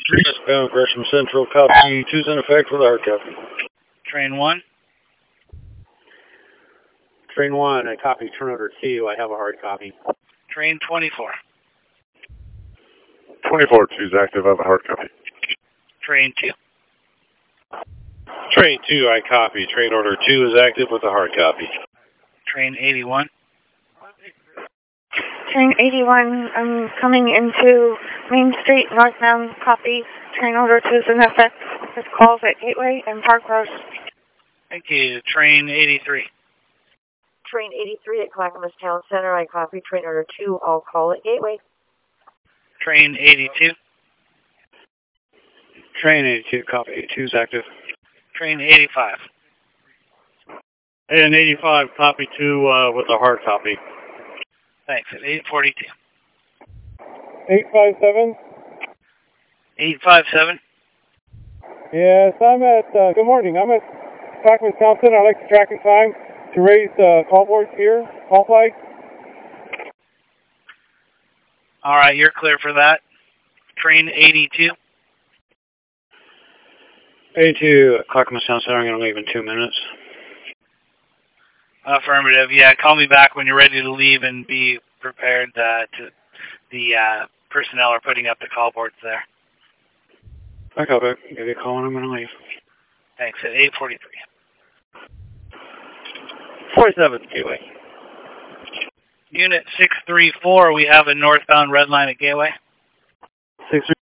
3 bound Gresham Central, copy. 2's in effect with a hard copy. Train 1. Train 1, I copy turn order 2, I have a hard copy. Train 24. 24, 2's active, I have a hard copy. Train 2. Train 2, I copy. Train order 2 is active with a hard copy. Train 81. Train 81, I'm coming into Main Street, northbound, copy. Train order 2 is in effect. This calls at Gateway and Park Road. Thank you. Train 83. Train 83 at Clackamas Town Center, I copy. Train order 2, I'll call at Gateway. Train 82. Train 82, copy. 2's active. Train 85. And 85, copy 2 with a hard copy. Thanks. At 842. 857? 857. Yes, I'm at, good morning, I'm at Clackamas Town Center. I'd like to track in time to raise call boards here, call flag. All right, you're clear for that. Train 82. 82, Clackamas Town Center, I'm going to leave in 2 minutes. Affirmative. Yeah, call me back when you're ready to leave and be prepared the personnel are putting up the call boards there. I copy. Give you a call when I'm going to leave. Thanks. At 843. 47, Gateway. Unit 634, we have a northbound red line at Gateway. 6